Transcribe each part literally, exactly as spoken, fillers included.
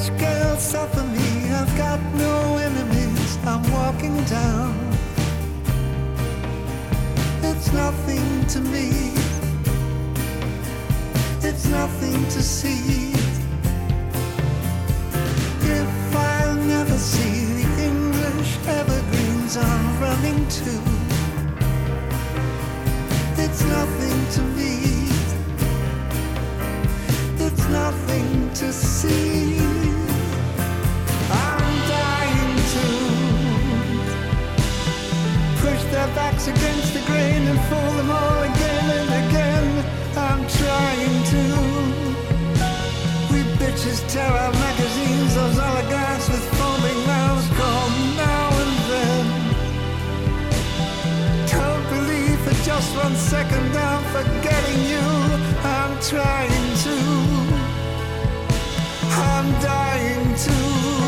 girl, suffer me. I've got no enemies. I'm walking down. It's nothing to me. It's nothing to see. If I'll never see the English evergreens I'm running to, it's nothing to me. It's nothing to see. I'm dying to push their backs against the grain and fool them all again and again. I'm trying to. We bitches tear out magazines, those oligarchs with foaming mouths call now and then. Don't believe for just one second I'm forgetting you. I'm trying to. I'm dying to.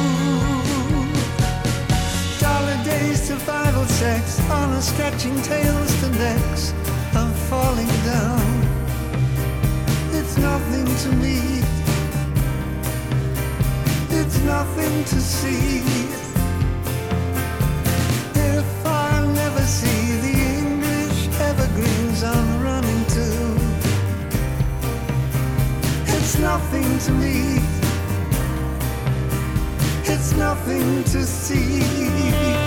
Dollar days, survival sex, honor stretching tails to necks. I'm falling down. It's nothing to me. It's nothing to see. If I'll never see the English evergreens I'm running to, it's nothing to me. It's nothing to see.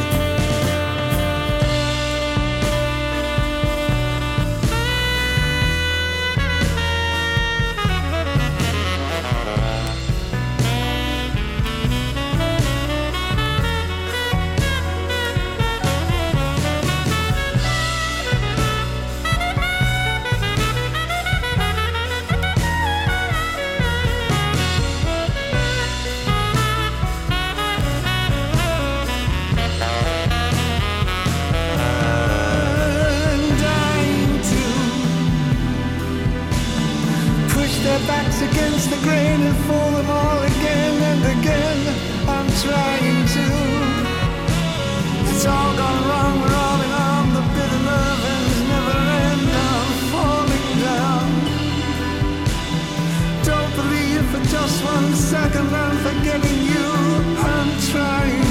Backs against the grain and fool them all again and again. I'm trying to. It's all gone wrong, we're all in on. The bitter love ends never end. I'm falling down. Don't believe for just one second I'm forgetting you. I'm trying